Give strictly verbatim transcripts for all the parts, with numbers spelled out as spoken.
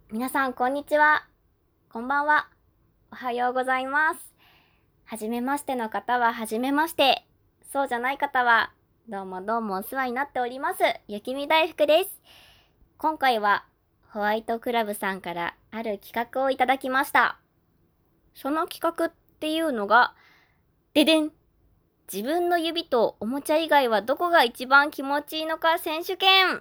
皆さんこんにちは。こんばんは。おはようございます。はじめましての方ははじめまして。そうじゃない方はどうもどうもお世話になっております。雪見大福です。今回はホワイトクラブさんからある企画をいただきました。その企画っていうのが、ででん！自分の指とおもちゃ以外はどこが一番気持ちいいのか選手権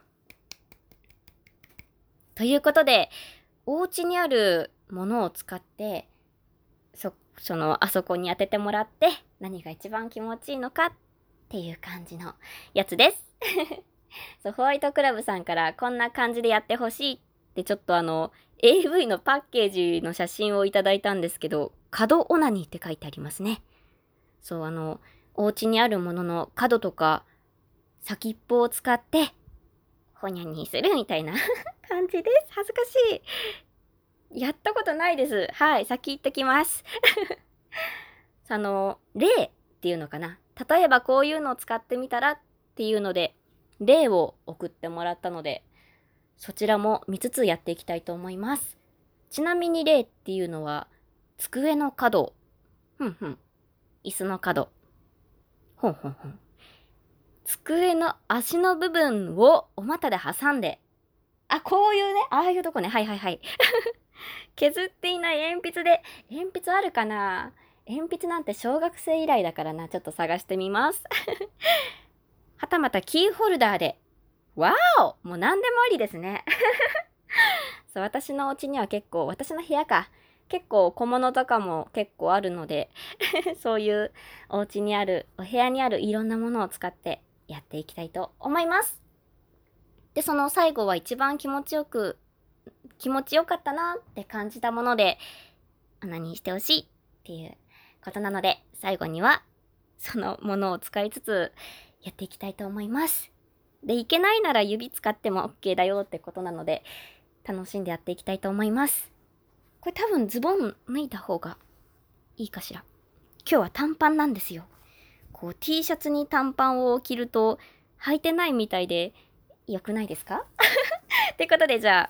ということで、お家にあるものを使ってそそのあそこに当ててもらって何が一番気持ちいいのかっていう感じのやつですそうホワイトクラブさんからこんな感じでやってほしいってちょっとあの エーブイ のパッケージの写真をいただいたんですけど、角オナニーって書いてありますね。そうあのお家にあるものの角とか先っぽを使ってほにゃにするみたいな感じです。恥ずかしい。やったことないです。はい、先行ってきますあの例っていうのかな、例えばこういうのを使ってみたらっていうので例を送ってもらったので、そちらも見つつやっていきたいと思います。ちなみに例っていうのは机の角、ふんふん、椅子の角、ほんほんほん、机の足の部分をお股で挟んで、あ、こういうね、ああいうとこね、はいはいはい削っていない鉛筆で、鉛筆あるかな？鉛筆なんて小学生以来だからな、ちょっと探してみますはたまたキーホルダーで、わーお、もう何でもありですねそう、私のお家には結構、私の部屋か、結構小物とかも結構あるのでそういうお家にある、お部屋にあるいろんなものを使ってやっていきたいと思います。で、その最後は一番気持ちよく、気持ちよかったなって感じたもので、何してほしいっていうことなので、最後にはそのものを使いつつやっていきたいと思います。で、いけないなら指使っても OK だよってことなので、楽しんでやっていきたいと思います。これ多分ズボン脱いだ方がいいかしら。今日は短パンなんですよ。こう T シャツに短パンを着ると履いてないみたいで良くないですかってことで、じゃあ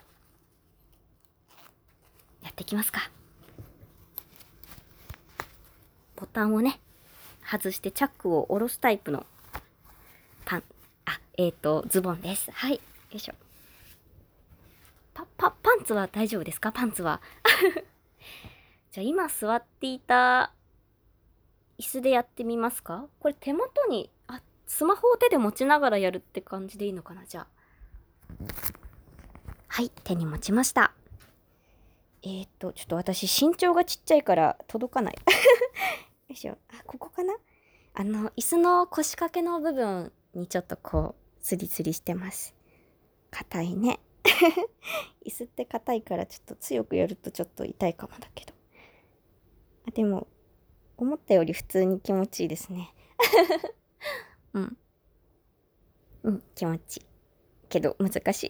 やっていきますか。ボタンをね外してチャックを下ろすタイプのパン、あ、えっとズボンです。はい、よいしょ。パパパンツは大丈夫ですか？パンツはじゃあ今座っていた椅子でやってみますか？これ手元に、あ、スマホを手で持ちながらやるって感じでいいのかな。じゃあはい、手に持ちました。えー、っとちょっと私身長がちっちゃいから届かないよいしょ。あ、ここかな。あの椅子の腰掛けの部分にちょっとこうスリスリしてます。硬いね椅子って硬いからちょっと強くやるとちょっと痛いかもだけど、あ、でも思ったより普通に気持ちいいですねうんうん気持ちいいけど難しい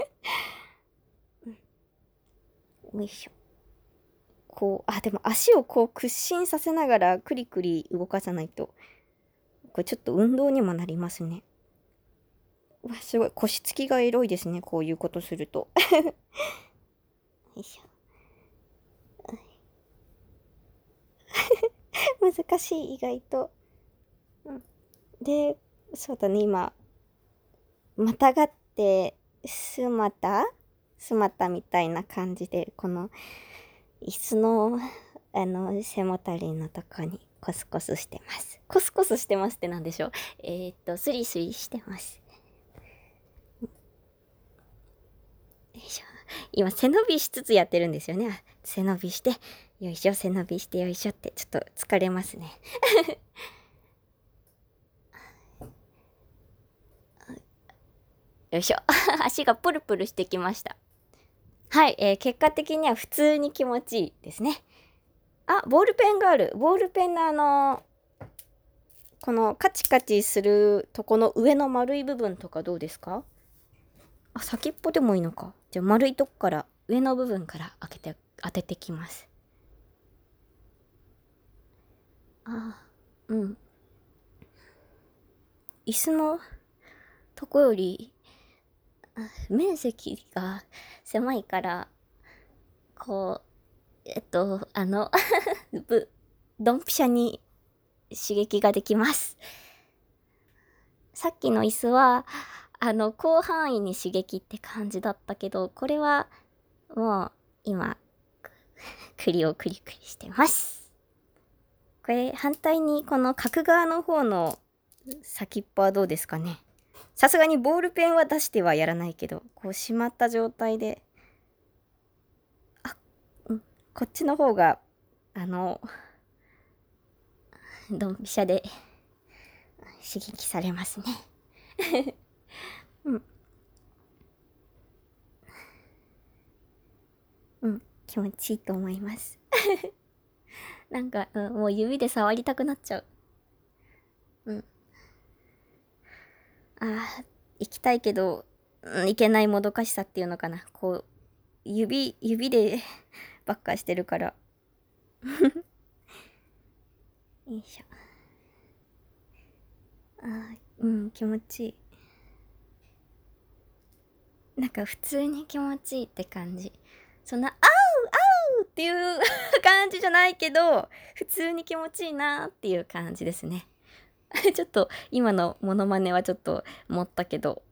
うん、よいしょ。こう、あ、でも足をこう屈伸させながらクリクリ動かさないと、これちょっと運動にもなりますね。うわ、すごい腰つきがエロいですね、こういうことするとよいしょ難しい意外と、うん、で、そうだね、今またがってスマタスマタみたいな感じで、この椅子のあの背もたれのとこにコスコスしてます。コスコスしてますってなんでしょう。えー、っとスリスリしてます。よいしょ。今背伸びしつつやってるんですよね。背伸びしてよいしょ、背伸びしてよいしょって、ちょっと疲れますねよいしょ足がプルプルしてきました。はい、えー、結果的には普通に気持ちいいですね。あ、ボールペンがある。ボールペンのあのー、このカチカチするとこの上の丸い部分とかどうですか？あ、先っぽでもいいのか。じゃあ丸いとこから上の部分から開けて当ててきます。あ、うん。椅子のとこより面積が狭いからこう、えっと、あの、ぶ、ドンピシャに刺激ができます。さっきの椅子は、あの、広範囲に刺激って感じだったけど、これは、もう、今、栗をクリクリしてます。これ、反対にこの角側の方の先っぽはどうですかね。さすがにボールペンは出してはやらないけど、こうしまった状態で、あ、うん、こっちの方が、あの、ドンピシャで刺激されますね。うん。うん、気持ちいいと思います。なんか、うん、もう指で触りたくなっちゃう。うん。あー、行きたいけど、うん、行けないもどかしさっていうのかな。こう、指、指でばっかしてるから。よいしょ。あー、うん、気持ちいい。なんか普通に気持ちいいって感じ。そんな、あうあうっていう感じじゃないけど、普通に気持ちいいなっていう感じですね。ちょっと今のモノマネはちょっと持ったけど、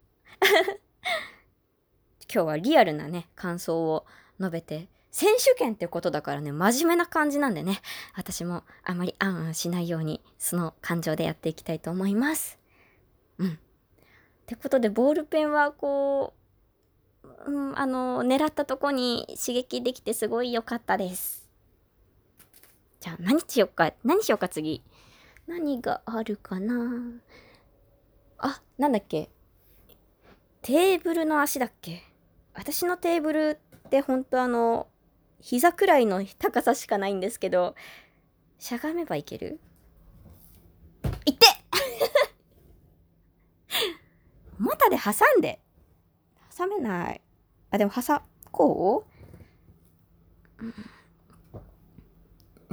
今日はリアルなね、感想を述べて、選手権ってことだからね、真面目な感じなんでね、私もあまりあんあんしないように、その感情でやっていきたいと思います。うん。ってことで、ボールペンはこう、うん、あの、狙ったとこに刺激できてすごい良かったです。じゃあ何しよっか、何しようか次。何があるかな。あ、なんだっけ。テーブルの足だっけ。私のテーブルってほんとあの、膝くらいの高さしかないんですけど、しゃがめばいける？いって股で挟んで。挟めない。あ、でも挟、こう？うん。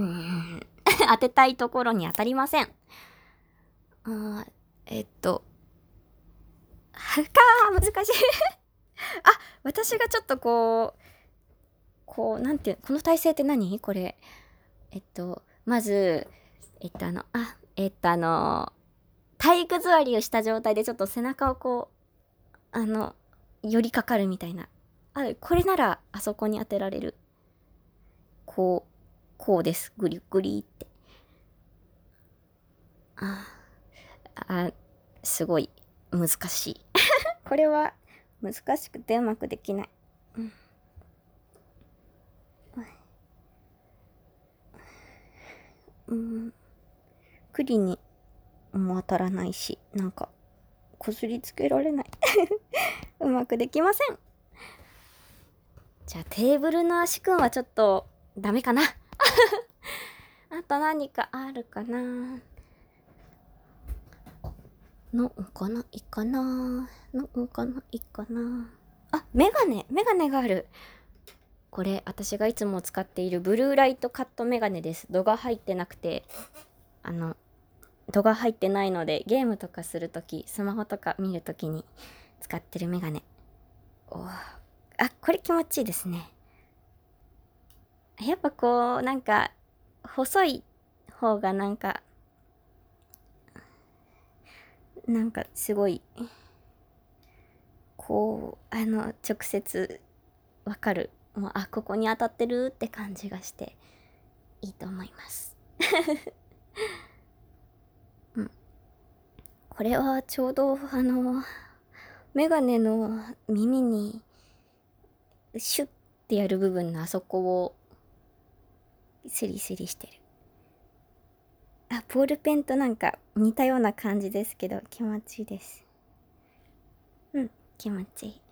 当てたいところに当たりません。あ、えっと、はかー、難しいあ、私がちょっとこう、こう、なんていう、この体勢って何これ。えっと、まず、えっと、あの、あ、えっと、あの、体育座りをした状態でちょっと背中をこう、あの、寄りかかるみたいな。あ、これならあそこに当てられる。こう、こうです。グリグリって。あ、あ、すごい難しい。これは難しくてうまくできない。うん。うん。栗にも当たらないし、なんか、こすりつけられない。うまくできません。じゃあテーブルの足くんはちょっとダメかな。あと何かあるかな。のかないかな。のかないかな。あ、メガネ、メガネがある。これ私がいつも使っているブルーライトカットメガネです。度が入ってなくて、あの、度が入ってないのでゲームとかするとき、スマホとか見るときに使ってるメガネ。おー、あ、これ気持ちいいですね。やっぱこう、なんか、細い方がなんか、なんかすごい、こう、あの、直接わかる。もう、あ、ここに当たってるって感じがして、いいと思います。うん。これはちょうど、あの、メガネの耳に、シュッってやる部分のあそこを、スリスリしてる。あ、ボールペンとなんか似たような感じですけど、気持ちいいです。うん、気持ちいい。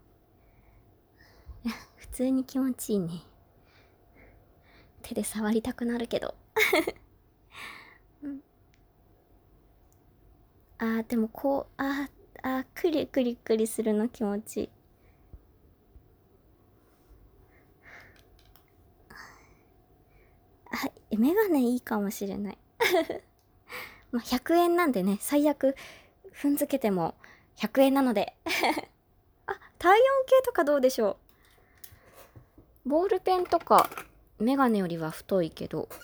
普通に気持ちいいね。手で触りたくなるけど。うん、あー、でもこう、あー、あー、クリクリクリするの気持ちいい。あ、メガネいいかもしれない。まあ、ひゃくえんなんでね、最悪、踏んづけてもひゃくえんなので。あ、体温計とかどうでしょう。 ボールペンとかメガネよりは太いけど、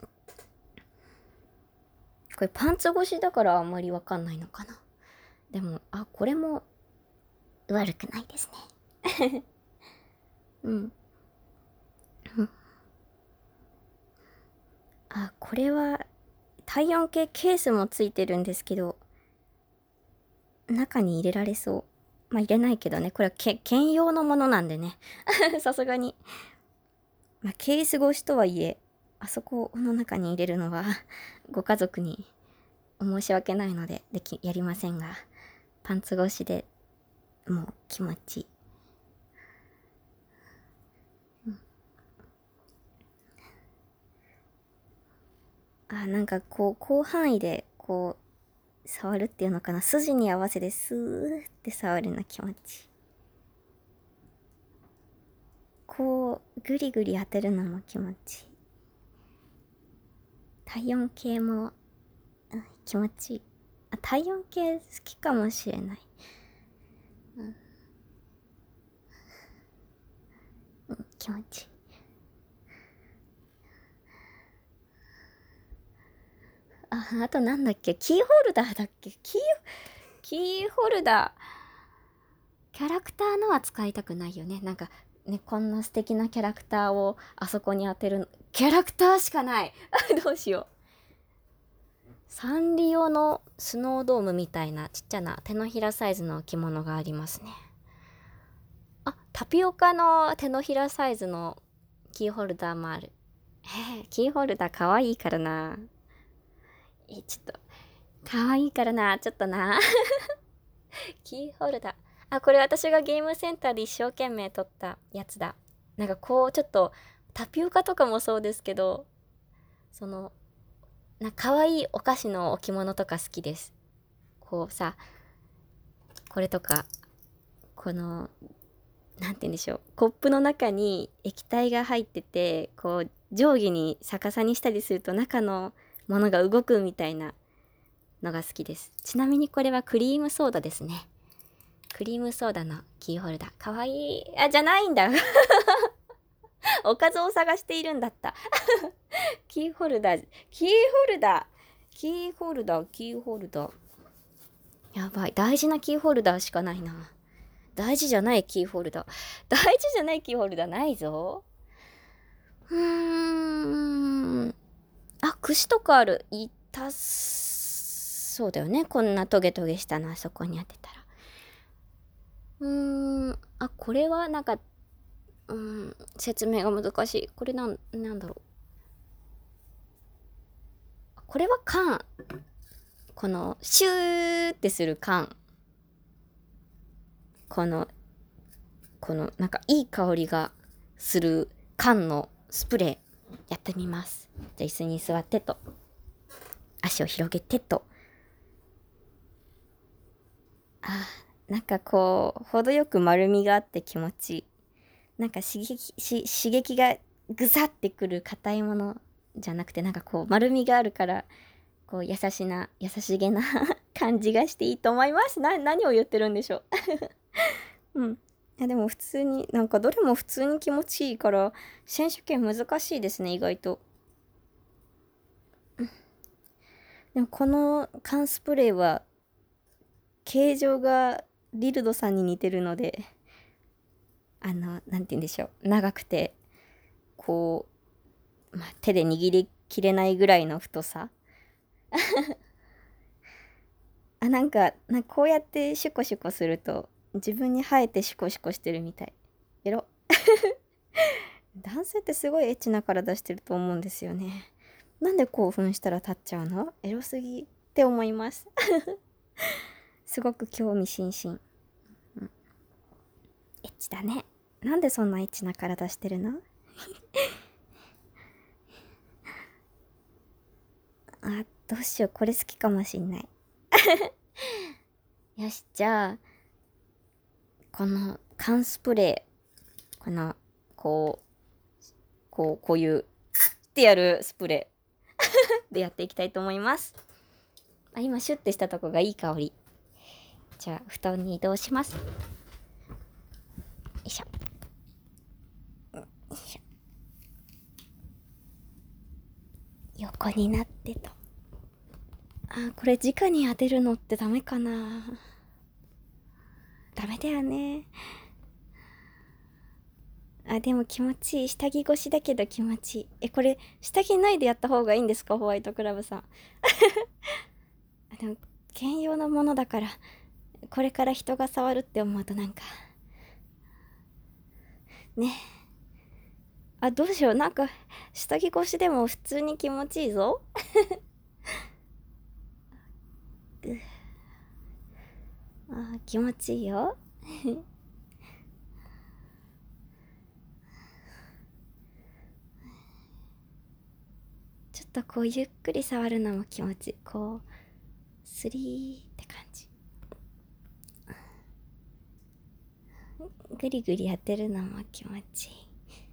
これパンツ越しだからあんまりわかんないのかな。でも、あ、これも悪くないですね。うん。あ、これは体温計ケースもついてるんですけど、中に入れられそう。まあ入れないけどね、これはけ兼用のものなんでね。さすがに。まあケース越しとはいえ、あそこの中に入れるのはご家族に申し訳ないのでできやりませんが、パンツ越しでもう気持ちいい。うん、あ、なんかこう広範囲でこう触るっていうのかな、筋に合わせてスーって触るの気持ちいい。こうグリグリ当てるのも気持ちいい。体温計も、うん、気持ちいい。あ、体温計好きかもしれない。うん、うん、気持ちいい。あ、あとなんだっけ、キーホルダーだっけ、キー、キーホルダー。キャラクターのは使いたくないよね。なんか、ね、こんな素敵なキャラクターをあそこに当てるの。キャラクターしかない。どうしよう。サンリオのスノードームみたいなちっちゃな手のひらサイズの置物がありますね。あ、タピオカの手のひらサイズのキーホルダーもある。へえ、キーホルダーかわいいからな。え、ちょっと、かわいいからな。ちょっとな。キーホルダー。あ、これ私がゲームセンターで一生懸命撮ったやつだ。なんかこう、ちょっと、タピオカとかもそうですけど、その、な、可愛いお菓子の置物とか好きです。こうさ、これとか、この、なんて言うんでしょう。コップの中に液体が入ってて、こう、上下に逆さにしたりすると中のものが動くみたいなのが好きです。ちなみにこれはクリームソーダですね。クリームソーダのキーホルダー。かわいい。あ、じゃないんだ。おかずを探しているんだった。キーホルダー、キーホルダー、キーホルダー、キーホルダー。やばい。大事なキーホルダーしかないな。大事じゃないキーホルダー。大事じゃないキーホルダーないぞ。うーん。あ、串とかある。痛そうだよね。こんなトゲトゲしたのあそこに当てたら。うーん。あ、これはなんか、うん、説明が難しい。これなん、なんだろう。これは缶。この、シューってする缶。この、この、なんかいい香りがする缶のスプレー、やってみます。じゃあ椅子に座ってと。足を広げてと。あ、なんかこう、程よく丸みがあって気持ちいい。なんか刺激、し刺激がぐさってくる硬いものじゃなくて、なんかこう丸みがあるから、こう優しな、優しげな感じがしていいと思います。な、何を言ってるんでしょう。うん。いやでも普通に、なんかどれも普通に気持ちいいから、選手権難しいですね、意外と。でもこの缶スプレーは、形状がリルドさんに似てるので、あの、なんて言うんでしょう。長くて、こう、まあ、手で握りきれないぐらいの太さ。あ、なんか、なんかこうやってシュコシュコすると、自分に生えてシュコシュコしてるみたい。エロ。男性ってすごいエッチな体してると思うんですよね。なんで興奮したら立っちゃうの？エロすぎって思います。すごく興味津々。うん、エッチだね。なんでそんなエッチな体してるの？あ、どうしよう。これ好きかもしんない。よし、じゃあ、この缶スプレー、この、こう、こう、こういう、ってやるスプレーでやっていきたいと思います。あ、今、シュッてしたとこがいい香り。じゃあ、布団に移動します。よいしょ。 横になってと。あ、これ直に当てるのってダメかな。ダメだよね。あ、でも気持ちいい。下着越しだけど気持ちいい。え、これ下着ないでやった方がいいんですか、ホワイトクラブさん。あ、でも兼用のものだから、これから人が触るって思うとなんかね。あ、どうしよう。なんか下着越しでも普通に気持ちいいぞ。あ、気持ちいいよ。ちょっとこうゆっくり触るのも気持ちいい。こうスリーって感じ。ぐりぐりやってるのも気持ちいい。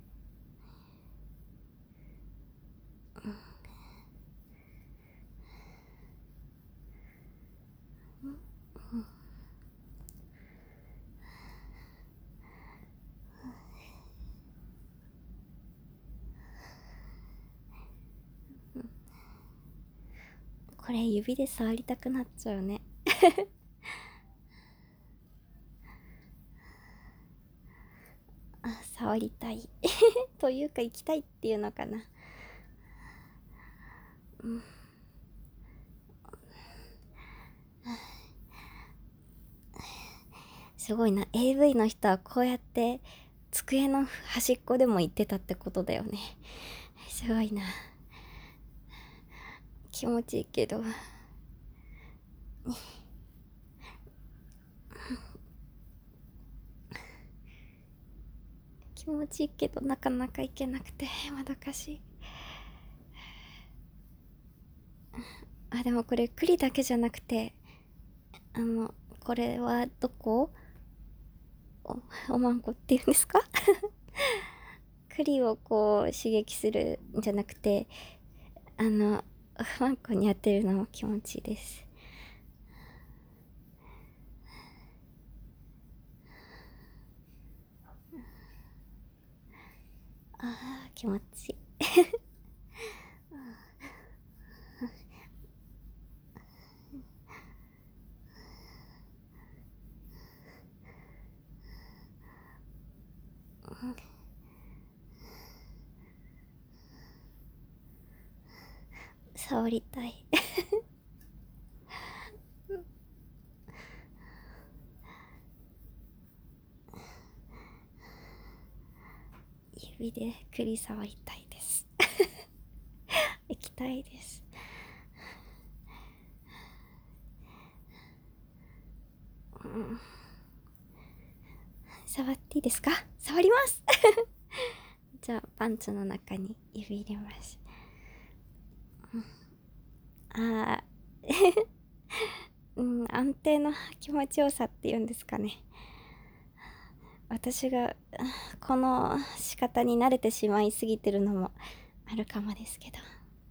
これ指で触りたくなっちゃうね。あ、触りたいというか行きたいっていうのかな。うん、すごいな。 エーブイ の人はこうやって机の端っこでも行ってたってことだよね。すごいな。気持ちいいけど気持ちいいけどなかなか行けなくてまどかしい。あ、でもこれ栗だけじゃなくて、あのこれはどこ、おおまんこっていうんですか栗をこう刺激するんじゃなくて、あのおまんこに当てるのも気持ちいいです。あー気持ちいい触りたい指で栗触りたいです行きたいです。うん、触っていいですか？触りますじゃあパンツの中に指入れます。うん、あーうん、安定の気持ちよさっていうんですかね。私がこの仕方に慣れてしまいすぎてるのもあるかもですけど、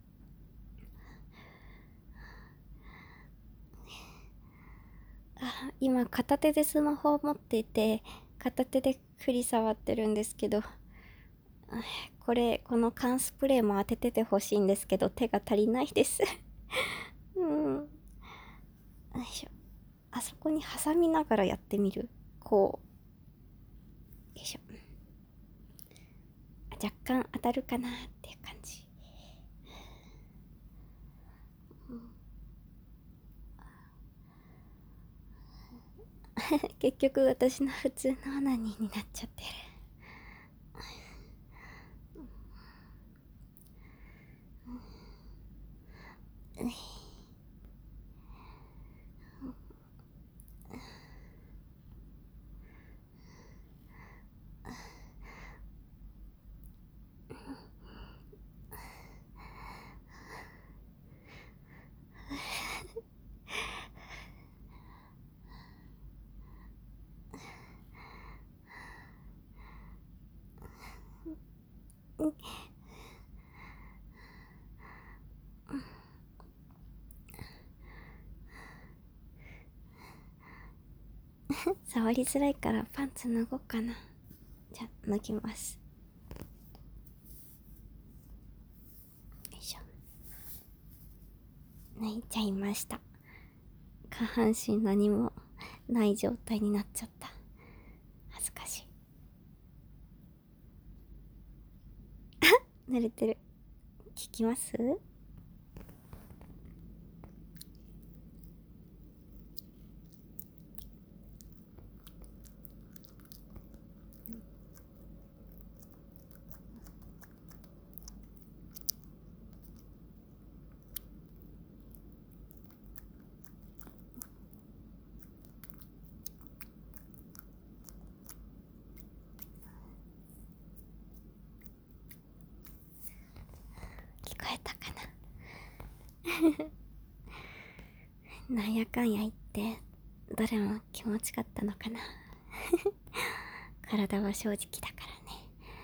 あ、今片手でスマホを持っていて片手で栗触ってるんですけど、これこの缶スプレーも当てててほしいんですけど手が足りないですうん、よいしょ。あそこに挟みながらやってみる。こうよいしょ。若干当たるかなっていう感じ、うん、結局私の普通のオナニーになっちゃってる触りづらいからパンツ脱ごうかな。じゃあ脱ぎます。よいしょ。 泣いちゃいました。下半身何もない状態になっちゃった。恥ずかしい。濡れてる。聞きます？聞こえたかな。なんやかんや言ってどれも気持ちかったのかな。体は正直だからね。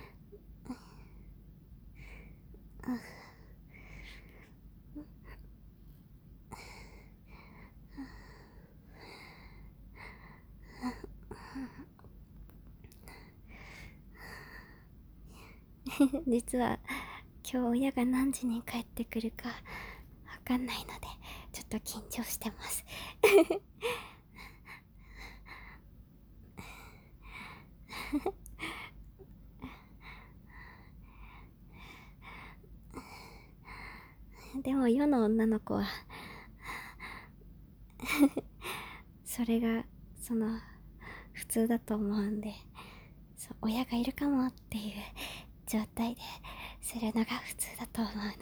実は今日親が何時に帰ってくるかわかんないのでちょっと緊張してます。でも世の女の子はそれがその普通だと思うんで、そう親がいるかもっていう状態でするのが普通だと思うので、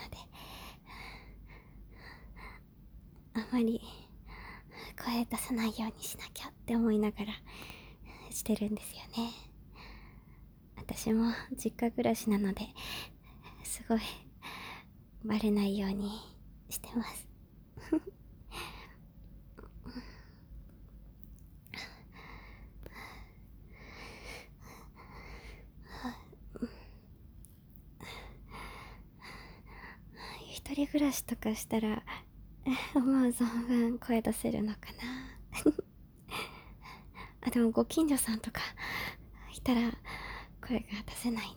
あまり声出さないようにしなきゃって思いながらしてるんですよね。私も実家暮らしなのですごいバレないようにしてます。一人暮らしとかしたら思う存分声出せるのかな。あ、でもご近所さんとかいたら声が出せないね。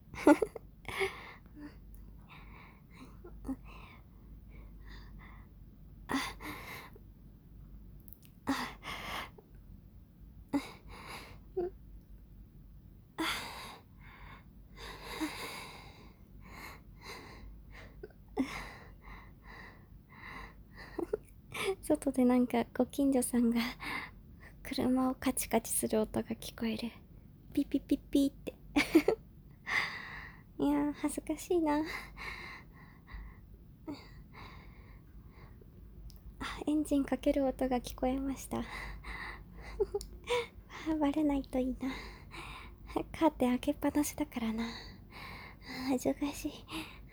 外でなんかご近所さんが車をカチカチする音が聞こえる。ピピピピって。いやー恥ずかしいな。あ、エンジンかける音が聞こえました。バレないといいな。カーテン開けっぱなしだからな。恥ずかしい。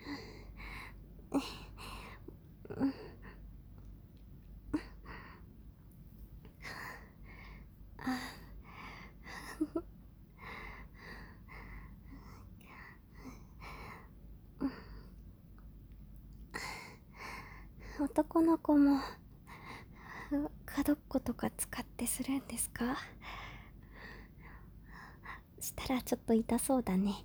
男の子も角っことか使ってするんですか？したらちょっと痛そうだね。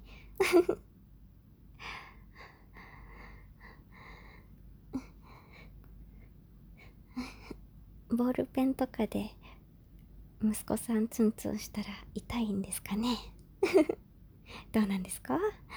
ボールペンとかで息子さんツンツンしたら痛いんですかね。どうなんですか？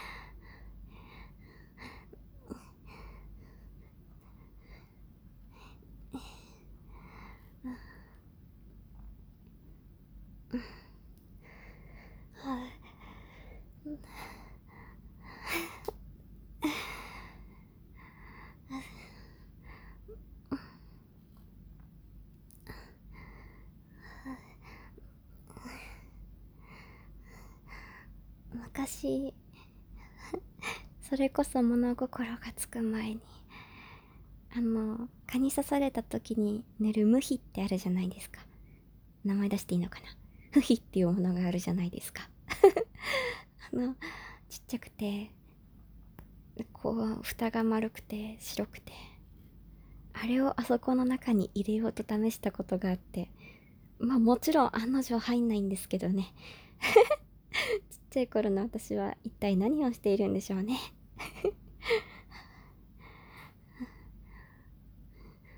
昔それこそ物心がつく前にあの蚊に刺された時に寝る無比ってあるじゃないですか。名前出していいのかな。無比っていうものがあるじゃないですか。あのちっちゃくてこう蓋が丸くて白くて、あれをあそこの中に入れようと試したことがあって、まあもちろん案の定入んないんですけどね。ちっちゃい頃の私は一体何をしているんでしょうね。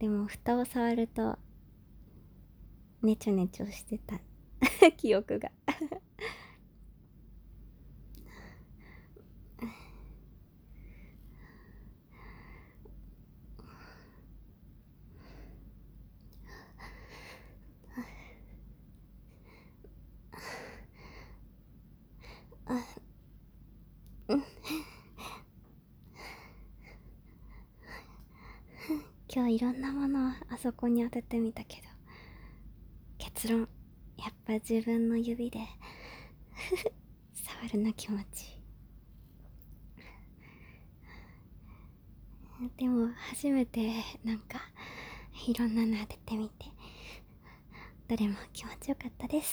でも蓋を触るとネチョネチョしてた記憶が今日いろんなものをあそこに当ててみたけど、結論やっぱ自分の指で触るの気持ちいい。でも初めてなんかいろんなの当ててみて、どれも気持ちよかったです。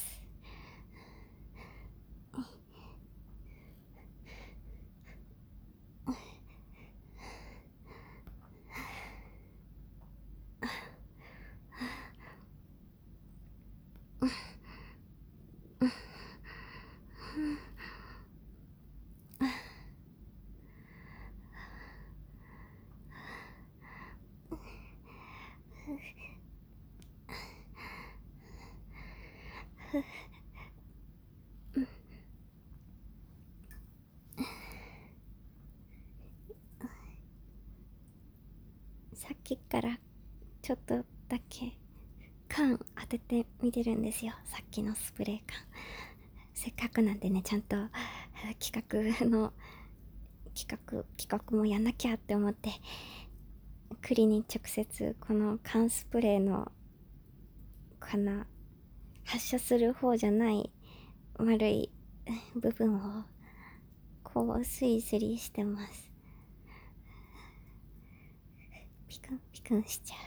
さっきからちょっとだけ缶当ててみてるんですよ。さっきのスプレー缶。せっかくなんでね、ちゃんと企画の企画企画もやんなきゃって思って、栗に直接この缶スプレーのかな発射する方じゃない丸い部分をこうスリスリしてます。ピクンピクンしちゃ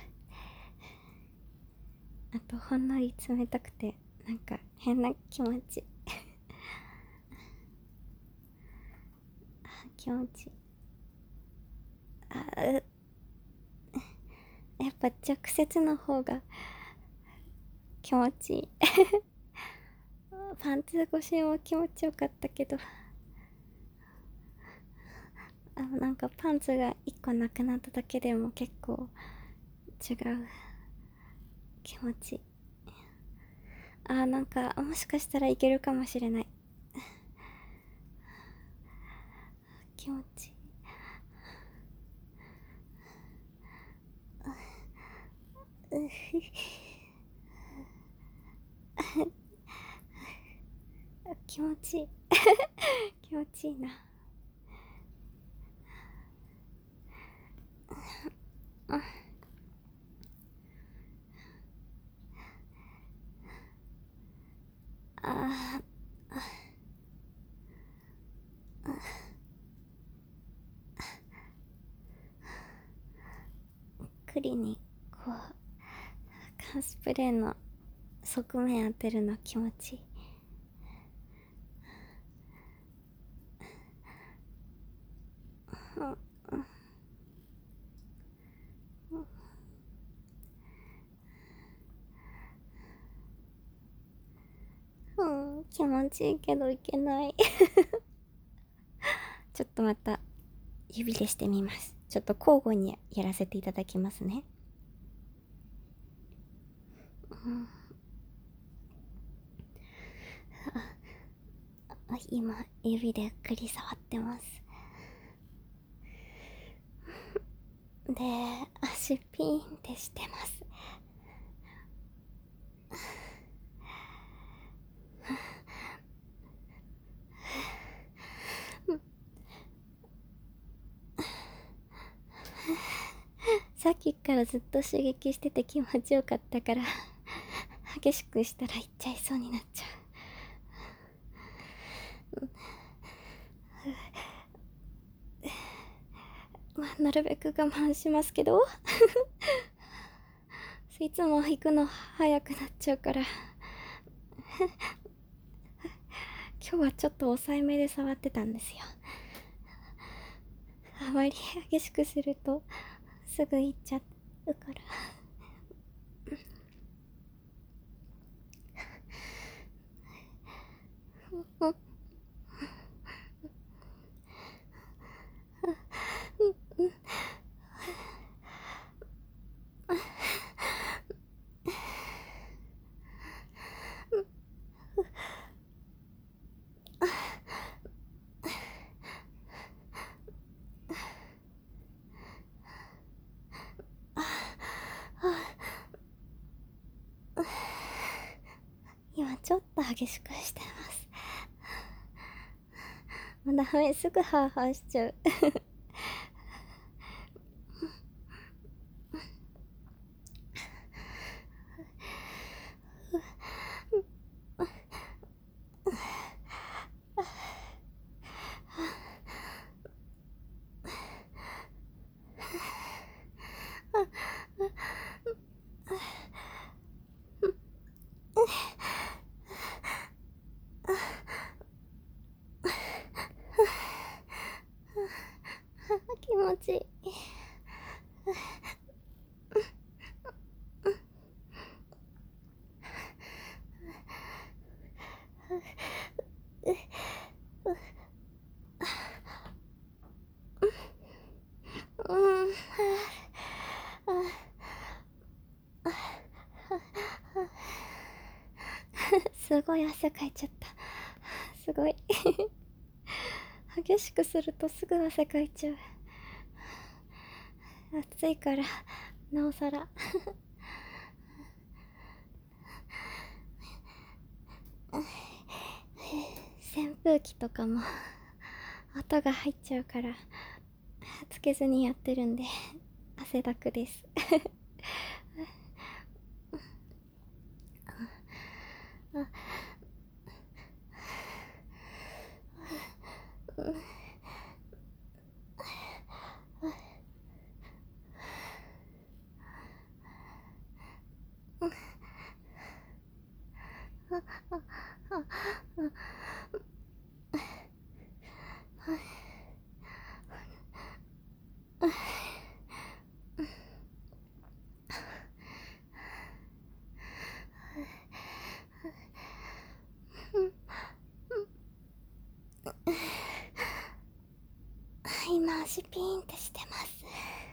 う。あとほんのり冷たくてなんか変な気持ち気持ちあうやっぱ直接の方が気持ちいいパンツ越しも気持ちよかったけど、あなんかパンツがいっこなくなっただけでも結構違う気持ち。あなんかもしかしたらいけるかもしれない。気持ちいい。気持ちいい気持ちいいな。あ栗にこう缶スプレーの側面当てるの気持ちいい。うん、うん、気持ちいいけどいけないちょっとまた指でしてみます。ちょっと交互にやらせていただきますね。うん、あ今指でゆっくり触ってますで足ピーンってしてますさっきからずっと刺激してて気持ちよかったから激しくしたらいっちゃいそうになっちゃう。まあなるべく我慢しますけどいつも行くの早くなっちゃうから今日はちょっと抑えめで触ってたんですよ。あまり激しくするとすぐ行っちゃうからちょっと激しくしてます。もうダメ、すぐハーハーしちゃう。気持ちいい。すごい汗かいちゃった。すごい。激しくするとすぐ汗かいちゃう。暑いからなおさら。扇風機とかも音が入っちゃうからつけずにやってるんで汗だくです。今足ピーンってしてます。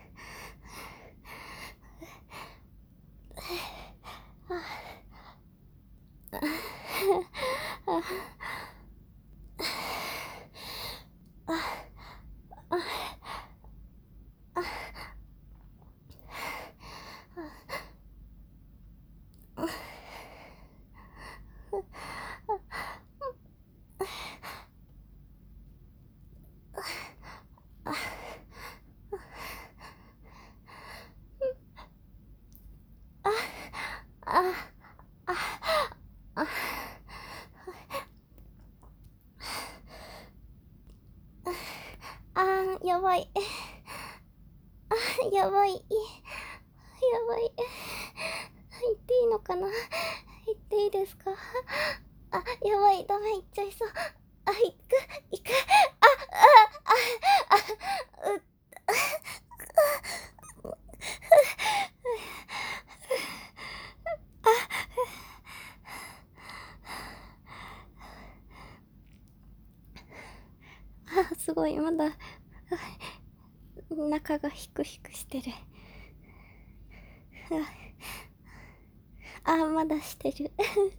あー、やばい。あ、やばい。やばい。言っていいのかな。言っていいですか。あ、やばい。ダメ、言っちゃいそう。あ、行く、行く。あ、あ、あ、あ、う、あ、すごい。まだ、中がヒクヒクしてる。あ、まだしてる。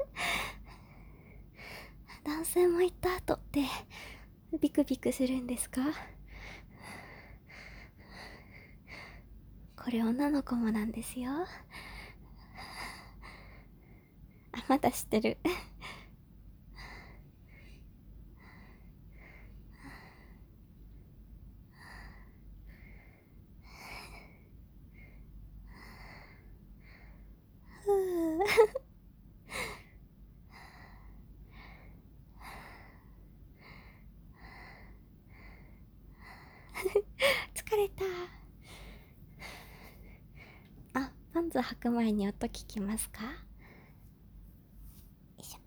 男性も行った後ってビクビクするんですか。これ女の子もなんですよ。あ、まだしてる。疲れた。あ、パンツ履く前に音聞きますか。よいしょ。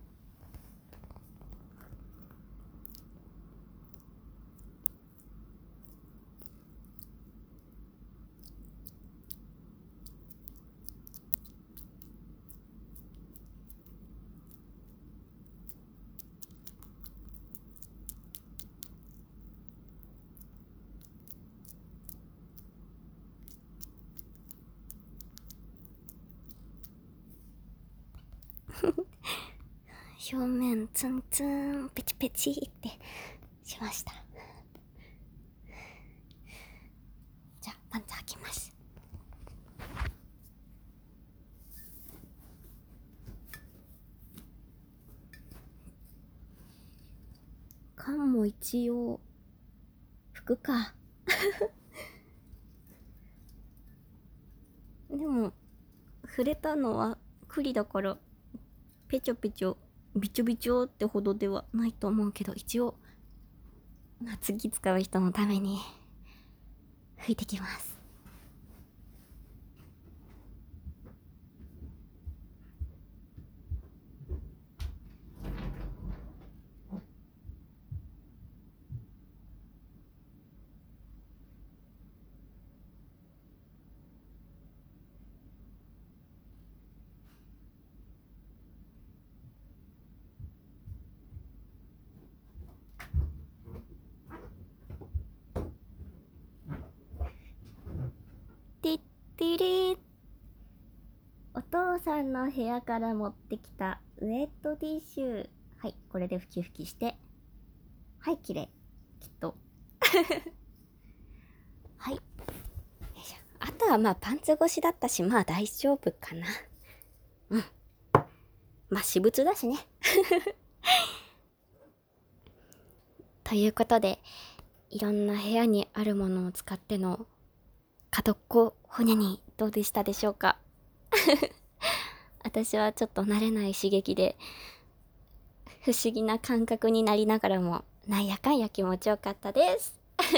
表面ツンツンペチペチってしました。じゃあパンツ履きます。 缶も一応服かでも触れたのは栗だからペチョペチョビチョビチョってほどではないと思うけど、一応、まあ、次使う人のために拭いてきます。てってれー、お父さんの部屋から持ってきたウェットティッシュ。はい、これで拭き拭きして。はい、きれい。きっと。はい。よいしょ。あとはまあパンツ越しだったし、まあ大丈夫かな。うん。まあ私物だしね。ということで、いろんな部屋にあるものを使っての角っこほにゃにどうでしたでしょうか。私はちょっと慣れない刺激で不思議な感覚になりながらもなんやかんや気持ちよかったです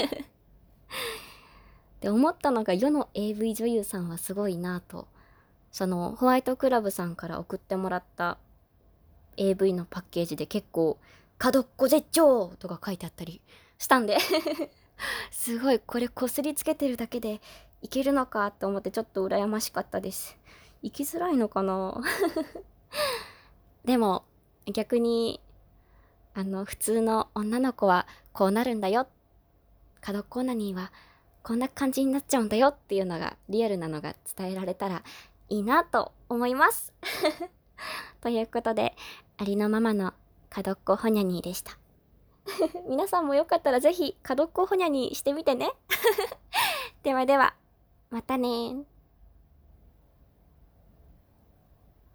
で思ったのが、世の エーブイ 女優さんはすごいなと。そのホワイトクラブさんから送ってもらった エーブイ のパッケージで結構角っこ絶頂とか書いてあったりしたんですごい、これこすりつけてるだけでいけるのかと思ってちょっと羨ましかったです。生きづらいのかなでも逆にあの普通の女の子はこうなるんだよ、角っこオナニーはこんな感じになっちゃうんだよっていうのがリアルなのが伝えられたらいいなと思いますということで、ありのままの角っこほにゃにーでした皆さんもよかったらぜひ角っこほにゃにしてみてねではでは、またねー。